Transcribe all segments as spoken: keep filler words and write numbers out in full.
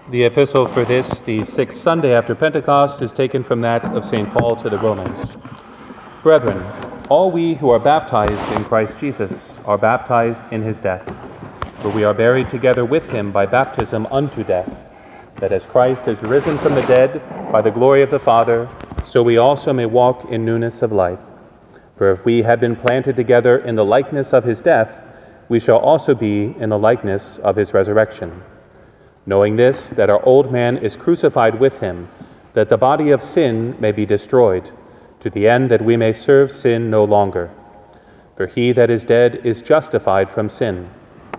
The epistle for this, the sixth Sunday after Pentecost, is taken from that of Saint Paul to the Romans. Brethren, all we who are baptized in Christ Jesus are baptized in his death. For we are buried together with him by baptism unto death, that as Christ is risen from the dead by the glory of the Father, so we also may walk in newness of life. For if we have been planted together in the likeness of his death, we shall also be in the likeness of his resurrection. Knowing this, that our old man is crucified with him, that the body of sin may be destroyed, to the end that we may serve sin no longer. For he that is dead is justified from sin.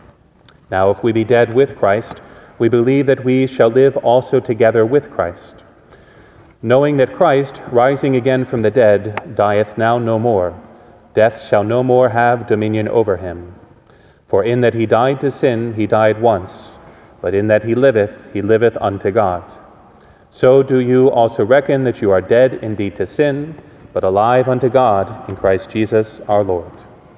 Now if we be dead with Christ, we believe that we shall live also together with Christ. Knowing that Christ, rising again from the dead, dieth now no more, death shall no more have dominion over him. For in that he died to sin, he died once, but in that he liveth, he liveth unto God. So do you also reckon that you are dead indeed to sin, but alive unto God in Christ Jesus our Lord.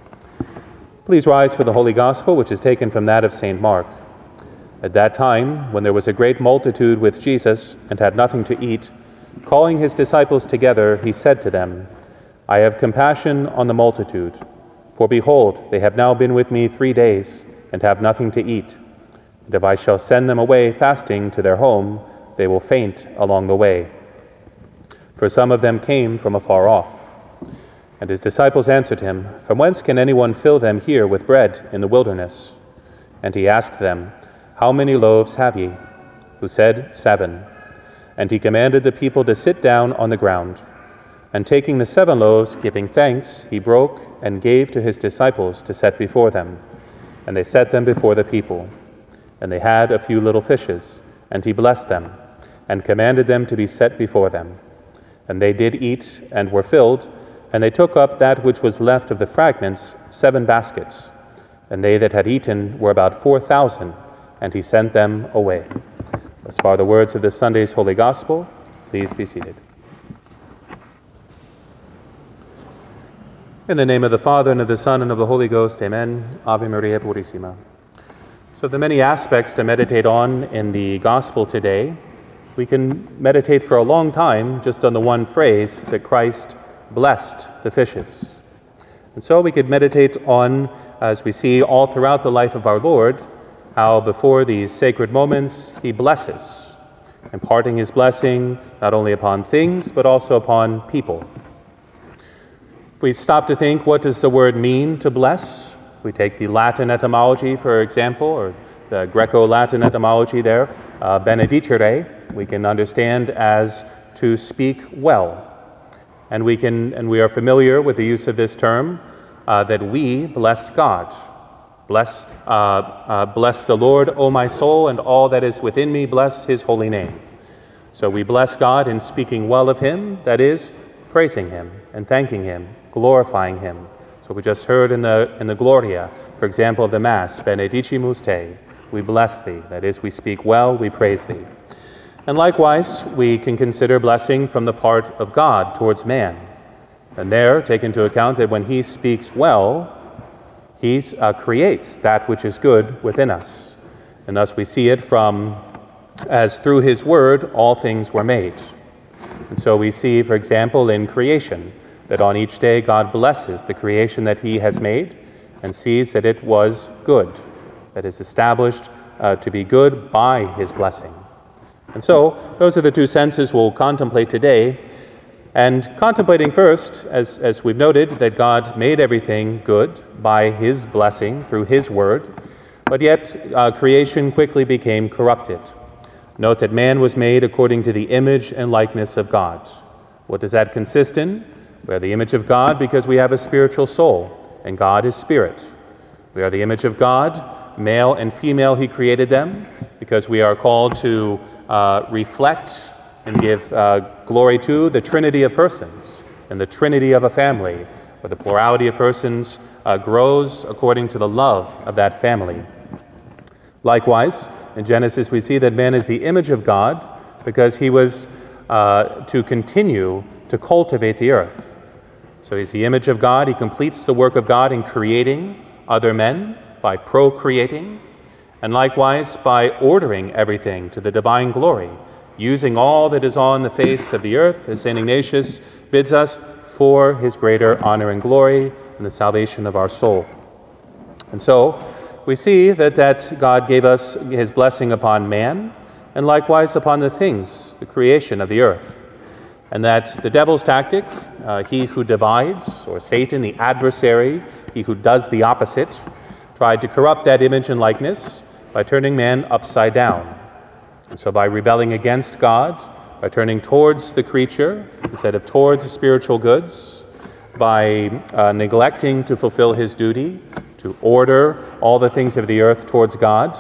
Please rise for the Holy Gospel, which is taken from that of Saint Mark. At that time, when there was a great multitude with Jesus and had nothing to eat, calling his disciples together, he said to them, I have compassion on the multitude, for behold, they have now been with me three days and have nothing to eat. And if I shall send them away fasting to their home, they will faint along the way. For some of them came from afar off. And his disciples answered him, From whence can anyone fill them here with bread in the wilderness? And he asked them, How many loaves have ye? Who said, Seven. And he commanded the people to sit down on the ground. And taking the seven loaves, giving thanks, he broke and gave to his disciples to set before them. And they set them before the people. And they had a few little fishes, and he blessed them, and commanded them to be set before them. And they did eat, and were filled, and they took up that which was left of the fragments, seven baskets. And they that had eaten were about four thousand, and he sent them away. Thus far the words of this Sunday's Holy Gospel. Please be seated. In the name of the Father, and of the Son, and of the Holy Ghost, amen. Ave Maria Purissima. So the many aspects to meditate on in the Gospel today, we can meditate for a long time just on the one phrase that Christ blessed the fishes. And so we could meditate on, as we see all throughout the life of our Lord, how before these sacred moments he blesses, imparting his blessing not only upon things but also upon people. If we stop to think, what does the word mean to bless? If we take the Latin etymology, for example, or the Greco-Latin etymology there, uh, benedicere, we can understand as to speak well. And we can, and we are familiar with the use of this term, uh, that we bless God. Bless, uh, uh, bless the Lord, O my soul, and all that is within me, bless his holy name. So we bless God in speaking well of him, that is, praising him and thanking him, glorifying him. So we just heard in the in the Gloria, for example, of the Mass, Benedicimus te, we bless thee, that is, we speak well, we praise thee. And likewise, we can consider blessing from the part of God towards man. And there, take into account that when he speaks well, he uh, creates that which is good within us. And thus we see it from, as through his word, all things were made. And so we see, for example, in creation, that on each day God blesses the creation that he has made and sees that it was good, that is established uh, to be good by his blessing. And so those are the two senses we'll contemplate today. And contemplating first, as, as we've noted, that God made everything good by his blessing through his word, but yet uh, creation quickly became corrupted. Note that man was made according to the image and likeness of God. What does that consist in? We are the image of God because we have a spiritual soul, and God is spirit. We are the image of God, male and female he created them, because we are called to uh, reflect and give uh, glory to the Trinity of persons and the Trinity of a family, where the plurality of persons uh, grows according to the love of that family. Likewise, in Genesis we see that man is the image of God because he was uh, to continue to cultivate the earth. So he's the image of God. He completes the work of God in creating other men by procreating. and likewise by ordering everything to the divine glory, using all that is on the face of the earth, as Saint Ignatius bids us, for his greater honor and glory and the salvation of our soul. And so we see that, that God gave us his blessing upon man, and likewise upon the things, the creation of the earth. And that the devil's tactic, uh, he who divides, or Satan, the adversary, he who does the opposite, tried to corrupt that image and likeness by turning man upside down. And so by rebelling against God, by turning towards the creature instead of towards the spiritual goods, by uh, neglecting to fulfill his duty, to order all the things of the earth towards God,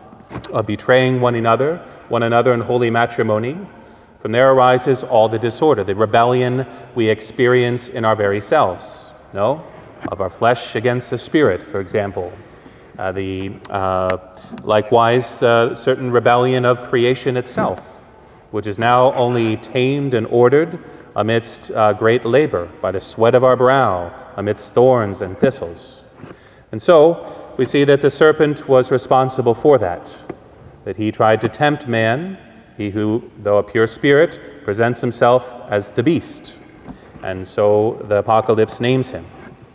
uh, betraying one another, one another in holy matrimony. From there arises all the disorder, the rebellion we experience in our very selves, no? Of our flesh against the spirit, for example. Uh, the uh, likewise, the certain rebellion of creation itself, which is now only tamed and ordered amidst uh, great labor by the sweat of our brow, amidst thorns and thistles. And so we see that the serpent was responsible for that, that he tried to tempt man, he who, though a pure spirit, presents himself as the beast. And so the Apocalypse names him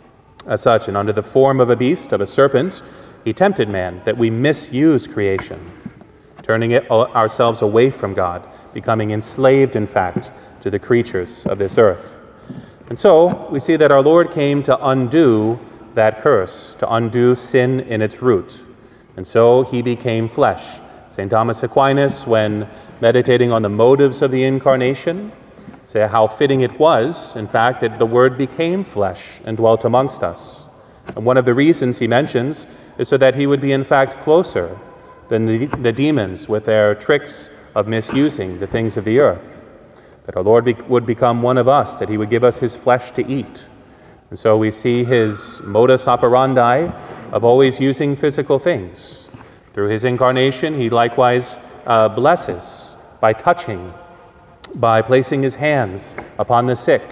as such, and under the form of a beast, of a serpent, he tempted man that we misuse creation, turning it ourselves away from God, becoming enslaved, in fact, to the creatures of this earth. And so we see that our Lord came to undo that curse, to undo sin in its root. And so he became flesh. Saint Thomas Aquinas, when meditating on the motives of the Incarnation, say how fitting it was, in fact, that the Word became flesh and dwelt amongst us. And one of the reasons he mentions is so that he would be, in fact, closer than the, the demons with their tricks of misusing the things of the earth. That our Lord be, would become one of us, that he would give us his flesh to eat. And so we see his modus operandi of always using physical things. Through his incarnation, he likewise uh, blesses by touching, by placing his hands upon the sick,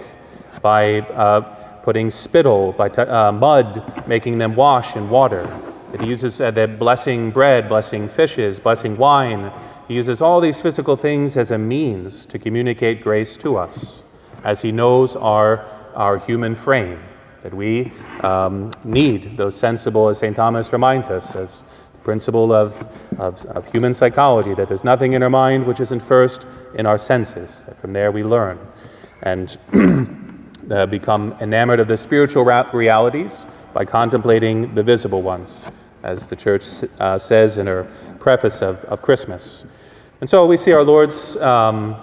by uh, putting spittle, by t- uh, mud, making them wash in water. That he uses uh, the blessing bread, blessing fishes, blessing wine. He uses all these physical things as a means to communicate grace to us, as he knows our, our human frame, that we um, need those sensible, as Saint Thomas reminds us, as principle of, of, of human psychology, that there's nothing in our mind which isn't first in our senses, that from there we learn and uh, become enamored of the spiritual ra- realities by contemplating the visible ones, as the Church uh, says in her preface of, of Christmas. And so we see our Lord's um,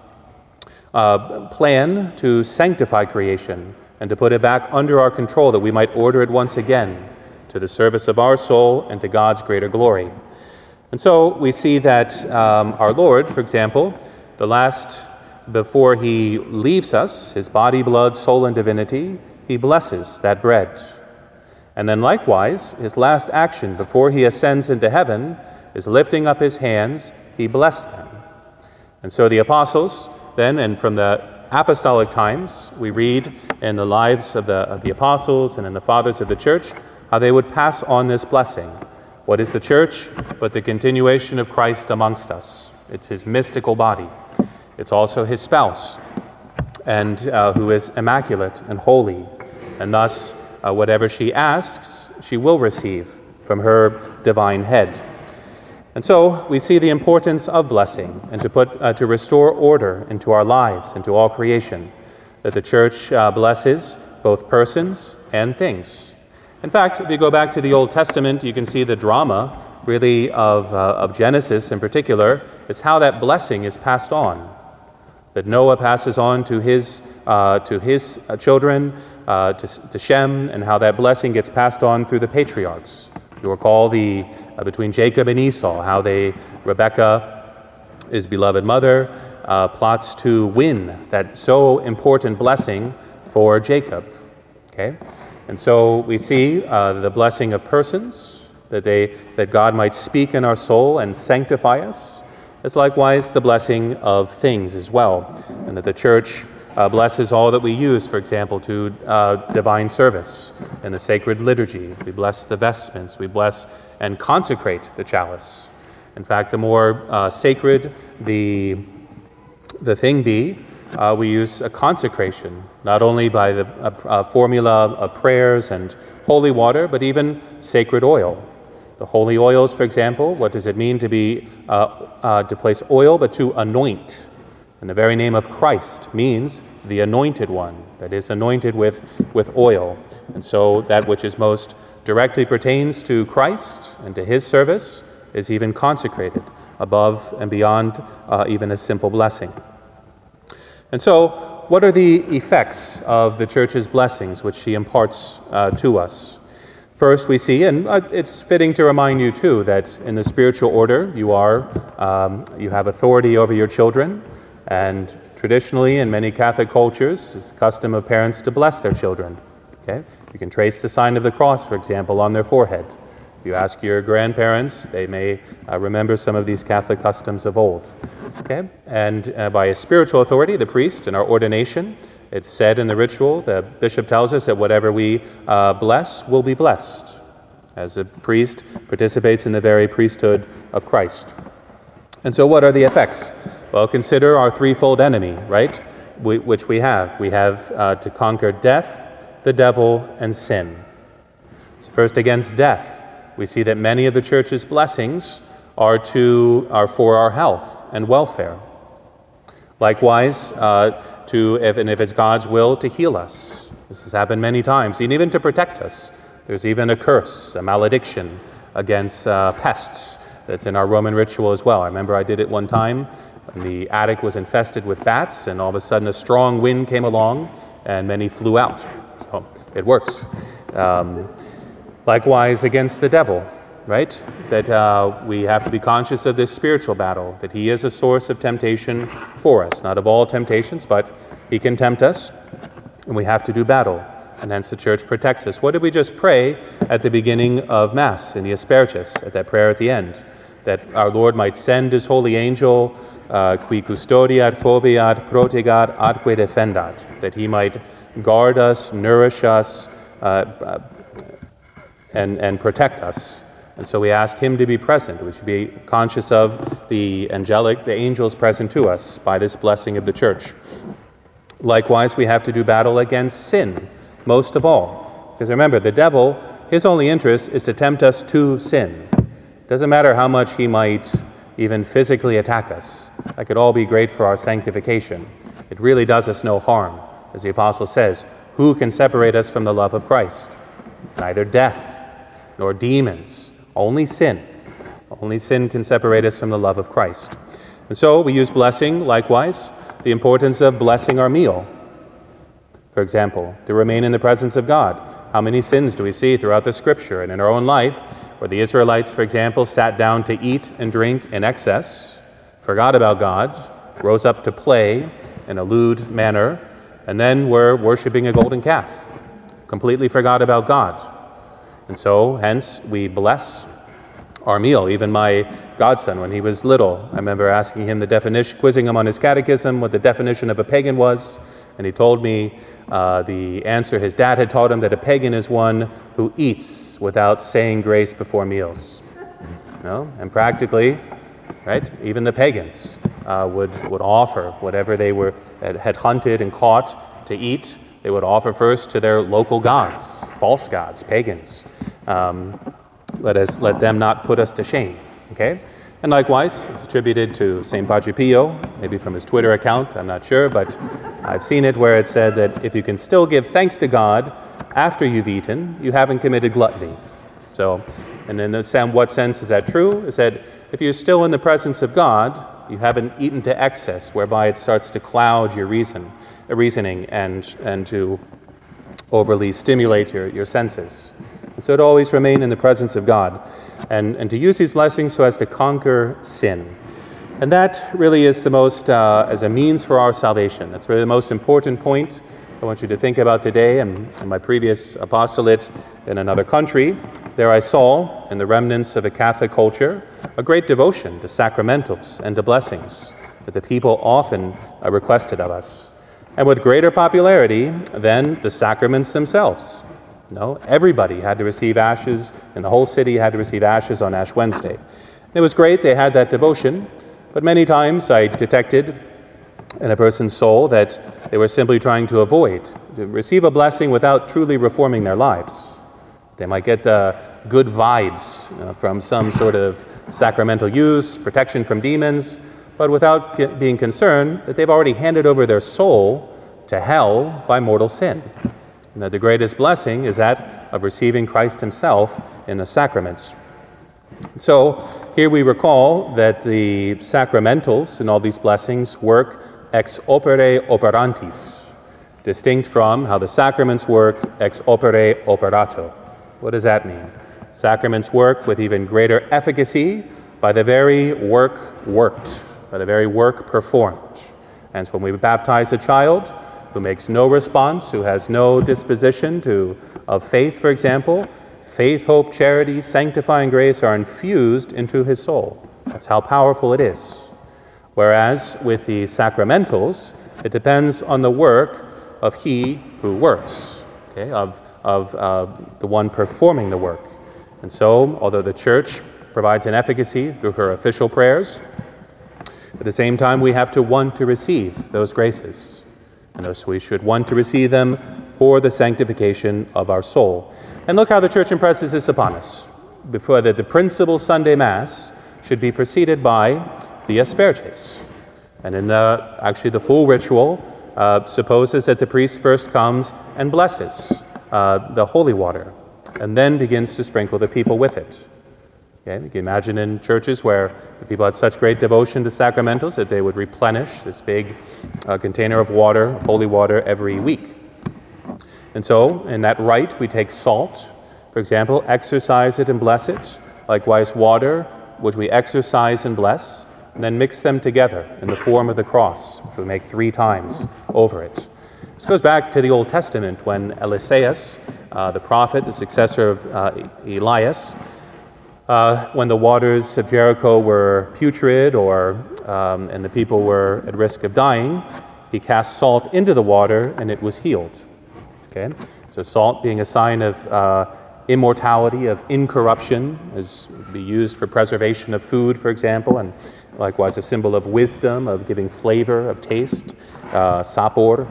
uh, plan to sanctify creation and to put it back under our control, that we might order it once again to the service of our soul and to God's greater glory. And so we see that um, our Lord, for example, the last, before he leaves us, his body, blood, soul, and divinity, he blesses that bread. And then likewise, his last action before he ascends into heaven is lifting up his hands, he blessed them. And so the apostles then, and from the apostolic times, we read in the lives of the, of the apostles and in the fathers of the church, how they would pass on this blessing. What is the church but the continuation of Christ amongst us? It's his mystical body. It's also his spouse, and uh, who is immaculate and holy. And thus, uh, whatever she asks, she will receive from her divine head. And so we see the importance of blessing and to put uh, to restore order into our lives, into all creation, that the church uh, blesses both persons and things. In fact, if you go back to the Old Testament, you can see the drama, really, of, uh, of Genesis in particular, is how that blessing is passed on. That Noah passes on to his, uh, to his uh, children, uh, to, to Shem, and how that blessing gets passed on through the patriarchs. You recall the, uh, between Jacob and Esau, how they, Rebekah, his beloved mother, uh, plots to win that so important blessing for Jacob. Okay? And so we see uh, the blessing of persons, that they that God might speak in our soul and sanctify us, as likewise the blessing of things as well, and that the church uh, blesses all that we use, for example, to uh, divine service and the sacred liturgy. We bless the vestments. We bless and consecrate the chalice. In fact, the more uh, sacred the, the thing be, uh, we use a consecration, not only by the uh, uh, formula of prayers and holy water, but even sacred oil. The holy oils, for example, what does it mean to be uh, uh, to place oil, but to anoint? And the very name of Christ means the anointed one, that is anointed with, with oil. And so that which is most directly pertains to Christ and to his service is even consecrated above and beyond uh, even a simple blessing. And so, what are the effects of the Church's blessings which she imparts uh, to us? First, we see, and it's fitting to remind you too, that in the spiritual order you are, um, you have authority over your children, and traditionally in many Catholic cultures, it's the custom of parents to bless their children. Okay, you can trace the sign of the cross, for example, on their forehead. If you ask your grandparents, they may uh, remember some of these Catholic customs of old. Okay, and uh, by a spiritual authority, the priest, in our ordination, it's said in the ritual, the bishop tells us that whatever we uh, bless will be blessed, as a priest participates in the very priesthood of Christ. And so what are the effects? Well, consider our threefold enemy, right, we, which we have. We have uh, to conquer death, the devil, and sin. So first, against death, we see that many of the Church's blessings are, to, are for our health and welfare. Likewise, uh, to, if, and if it's God's will, to heal us. This has happened many times, and even to protect us. There's even a curse, a malediction against uh, pests that's in our Roman ritual as well. I remember I did it one time, and the attic was infested with bats, and all of a sudden a strong wind came along, and many flew out. So it works. Um, likewise, against the devil, right? That uh, we have to be conscious of this spiritual battle, that he is a source of temptation for us. Not of all temptations, but he can tempt us, and we have to do battle. And hence the Church protects us. What did we just pray at the beginning of Mass in the Asperges, at that prayer at the end? That our Lord might send his holy angel, uh, qui custodiat, foveat, protegat, atque defendat, that he might guard us, nourish us, uh, and, and protect us. And so we ask him to be present. We should be conscious of the angelic, the angels present to us by this blessing of the Church. Likewise, we have to do battle against sin, most of all. Because remember, the devil, his only interest is to tempt us to sin. It doesn't matter how much he might even physically attack us. That could all be great for our sanctification. It really does us no harm. As the Apostle says, who can separate us from the love of Christ? Neither death, nor demons, only sin. Only sin can separate us from the love of Christ. And so we use blessing, likewise, the importance of blessing our meal. For example, to remain in the presence of God. How many sins do we see throughout the Scripture and in our own life where the Israelites, for example, sat down to eat and drink in excess, forgot about God, rose up to play in a lewd manner, and then were worshiping a golden calf, completely forgot about God. And so, hence, we bless our meal. Even my godson, when he was little, I remember asking him the definition, quizzing him on his catechism, what the definition of a pagan was, and he told me uh, the answer his dad had taught him, that a pagan is one who eats without saying grace before meals. You know? And practically, right, even the pagans uh, would, would offer whatever they were had, had hunted and caught to eat. They would offer first to their local gods, false gods, pagans. Um, let us let them not put us to shame. Okay, and likewise, it's attributed to Saint Padre Pio, maybe from his Twitter account. I'm not sure, but I've seen it where it said that if you can still give thanks to God after you've eaten, you haven't committed gluttony. So, and in the, what sense is that true? Is that if you're still in the presence of God, you haven't eaten to excess, whereby it starts to cloud your reason. reasoning and and to overly stimulate your, your senses. And so to always remain in the presence of God and, and to use these blessings so as to conquer sin. And that really is the most, uh, as a means for our salvation. That's really the most important point I want you to think about today. And in my previous apostolate in another country, there I saw, in the remnants of a Catholic culture, a great devotion to sacramentals and to blessings that the people often uh, requested of us. and with greater popularity than the sacraments themselves. No, everybody had to receive ashes, and the whole city had to receive ashes on Ash Wednesday. It was great, they had that devotion, but many times I detected in a person's soul that they were simply trying to avoid, to receive a blessing without truly reforming their lives. They might get the good vibes you know, from some sort of sacramental use, protection from demons, but without get, being concerned that they've already handed over their soul to hell by mortal sin. And that the greatest blessing is that of receiving Christ himself in the sacraments. So here we recall that the sacramentals and all these blessings work ex opere operantis, distinct from how the sacraments work ex opere operato. What does that mean? Sacraments work with even greater efficacy by the very work worked, by the very work performed. And so when we baptize a child who makes no response, who has no disposition to of faith, for example, faith, hope, charity, sanctifying grace are infused into his soul. That's how powerful it is. Whereas with the sacramentals, it depends on the work of he who works, okay, of, of uh, the one performing the work. And so, although the Church provides an efficacy through her official prayers, at the same time we have to want to receive those graces. And thus we should want to receive them for the sanctification of our soul. And look how the Church impresses this upon us. Before that the principal Sunday Mass should be preceded by the Asperges. And in the, actually the full ritual uh, supposes that the priest first comes and blesses uh, the holy water, and then begins to sprinkle the people with it. Okay? You can imagine in churches where the people had such great devotion to sacramentals that they would replenish this big uh, container of water, holy water, every week. And so, in that rite, we take salt, for example, exercise it and bless it. Likewise, water, which we exercise and bless, and then mix them together in the form of the cross, which we make three times over it. This goes back to the Old Testament when Eliseus, uh, the prophet, the successor of uh, Elias, uh, when the waters of Jericho were putrid or um, and the people were at risk of dying, he cast salt into the water and it was healed. Okay, so salt being a sign of uh, immortality, of incorruption, is be used for preservation of food, for example, and likewise a symbol of wisdom, of giving flavor, of taste, uh, sapor.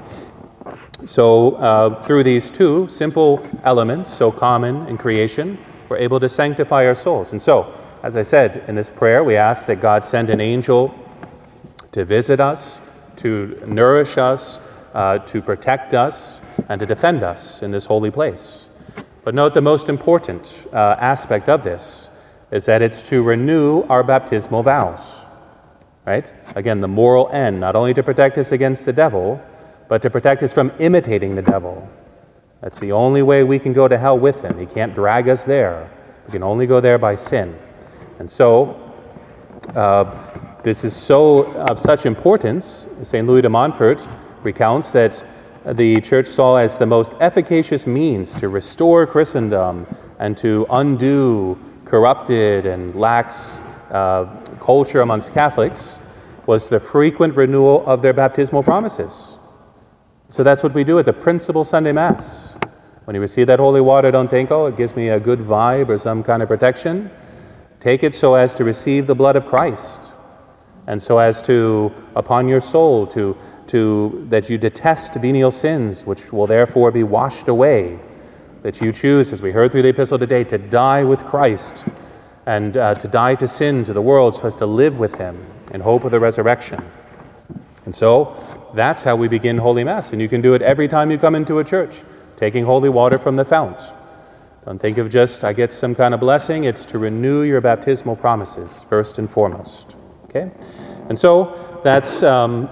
So uh, through these two simple elements, so common in creation, we're able to sanctify our souls. And so, as I said, in this prayer, we ask that God send an angel to visit us, to nourish us, uh, to protect us, and to defend us in this holy place. But note the most important uh, aspect of this is that it's to renew our baptismal vows, right? Again, the moral end, not only to protect us against the devil, but to protect us from imitating the devil. That's the only way we can go to hell with him. He can't drag us there. We can only go there by sin. And so, uh, this is so of such importance. Saint Louis de Montfort recounts that the Church saw as the most efficacious means to restore Christendom and to undo corrupted and lax uh, culture amongst Catholics was the frequent renewal of their baptismal promises. So that's what we do at the principal Sunday Mass. When you receive that holy water, don't think, oh, it gives me a good vibe or some kind of protection. Take it so as to receive the blood of Christ, and so as to, upon your soul, to, to that you detest venial sins, which will therefore be washed away. That you choose, as we heard through the epistle today, to die with Christ, and uh, to die to sin, to the world, so as to live with him in hope of the resurrection. And so, that's how we begin Holy Mass, and you can do it every time you come into a church, taking holy water from the fount. Don't think of just, I get some kind of blessing. It's to renew your baptismal promises, first and foremost. Okay? And so, that's, um,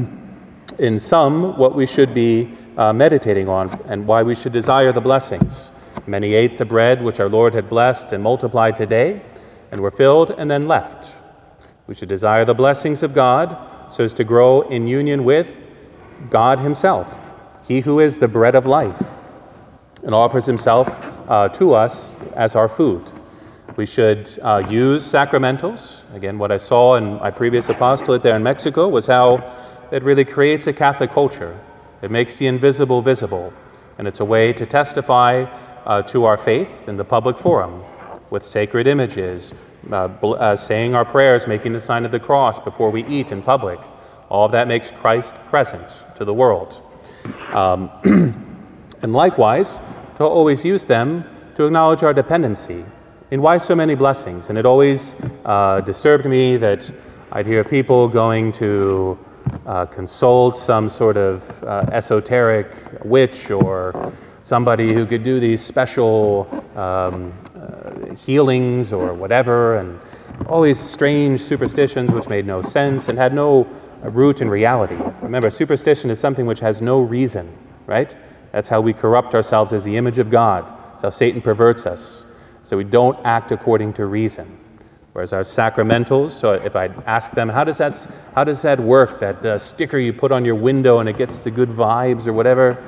in sum, what we should be uh, meditating on, and why we should desire the blessings. Many ate the bread which our Lord had blessed and multiplied today, and were filled and then left. We should desire the blessings of God, so as to grow in union with God himself, he who is the bread of life, and offers himself uh, to us as our food. We should uh, use sacramentals. Again, what I saw in my previous apostolate there in Mexico was how it really creates a Catholic culture. It makes the invisible visible, and it's a way to testify uh, to our faith in the public forum with sacred images, uh, bl- uh, saying our prayers, making the sign of the cross before we eat in public. All of that makes Christ present to the world. Um, and likewise, to always use them to acknowledge our dependency. And why so many blessings? And it always uh, disturbed me that I'd hear people going to uh, consult some sort of uh, esoteric witch or somebody who could do these special um, uh, healings or whatever, and always strange superstitions which made no sense and had no root in reality. Remember, superstition is something which has no reason, right? That's how we corrupt ourselves as the image of God. That's how Satan perverts us. So we don't act according to reason. Whereas our sacramentals, so if I ask them, how does that, how does that work, that uh, sticker you put on your window and it gets the good vibes or whatever,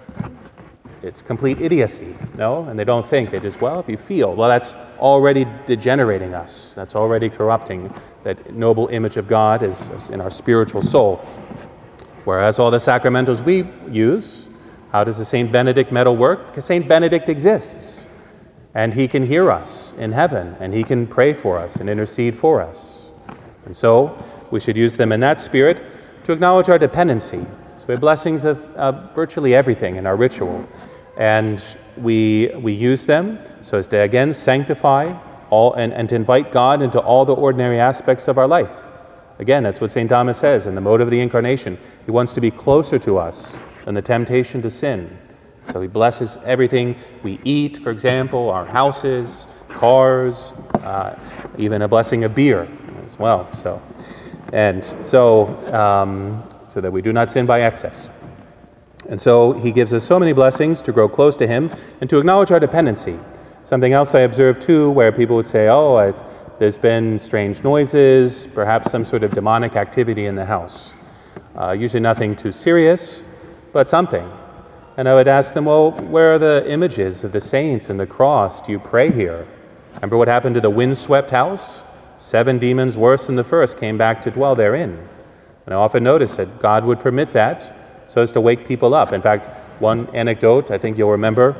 it's complete idiocy, no? And they don't think. They just, well, if you feel, well, that's already degenerating us. That's already corrupting that noble image of God is, is in our spiritual soul. Whereas all the sacramentals we use, how does the Saint Benedict medal work? Because Saint Benedict exists. And he can hear us in heaven, and he can pray for us and intercede for us. And so we should use them in that spirit to acknowledge our dependency. So we have blessings of uh, virtually everything in our ritual. And we we use them so as to, again, sanctify all and, and to invite God into all the ordinary aspects of our life. Again, that's what Saint Thomas says in the Mode of the Incarnation. He wants to be closer to us than the temptation to sin. So he blesses everything we eat, for example, our houses, cars, uh, even a blessing of beer as well. So, and so, um, so that we do not sin by excess. And so he gives us so many blessings to grow close to him and to acknowledge our dependency. Something else I observed too, where people would say, oh, I've, there's been strange noises, perhaps some sort of demonic activity in the house. Uh, usually nothing too serious, but something. And I would ask them, well, where are the images of the saints and the cross? Do you pray here? Remember what happened to the windswept house? Seven demons worse than the first came back to dwell therein. And I often notice that God would permit that so as to wake people up. In fact, one anecdote I think you'll remember,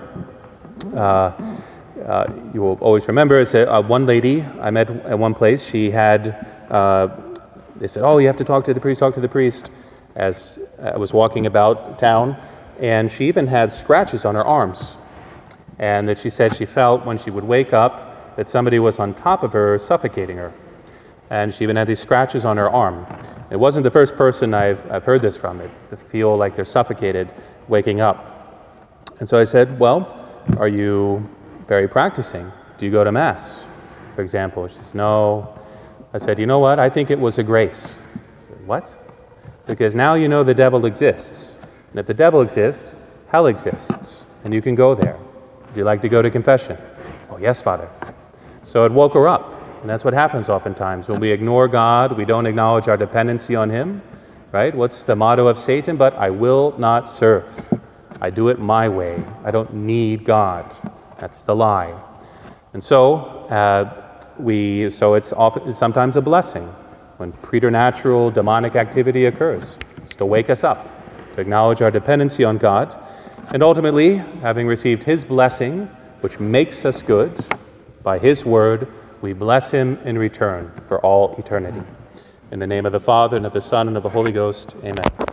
uh, uh, you will always remember, is that uh, one lady I met at one place, she had, uh, they said, oh, you have to talk to the priest, talk to the priest, as I was walking about town. And she even had scratches on her arms. And that she said she felt when she would wake up that somebody was on top of her suffocating her. And she even had these scratches on her arm. It wasn't the first person I've, I've heard this from, that they feel like they're suffocated waking up. And so I said, well, are you very practicing? Do you go to Mass, for example? She says, no. I said, you know what? I think it was a grace. I said, what? Because now you know the devil exists. And if the devil exists, hell exists, and you can go there. Would you like to go to confession? Oh, yes, Father. So it woke her up, and that's what happens oftentimes. When we ignore God, we don't acknowledge our dependency on him, right? What's the motto of Satan? But I will not serve. I do it my way. I don't need God. That's the lie. And so, uh, we, so it's often, it's sometimes a blessing when preternatural demonic activity occurs. It's to wake us up, to acknowledge our dependency on God, and ultimately, having received his blessing, which makes us good, by his word, we bless him in return for all eternity. In the name of the Father, and of the Son, and of the Holy Ghost, amen.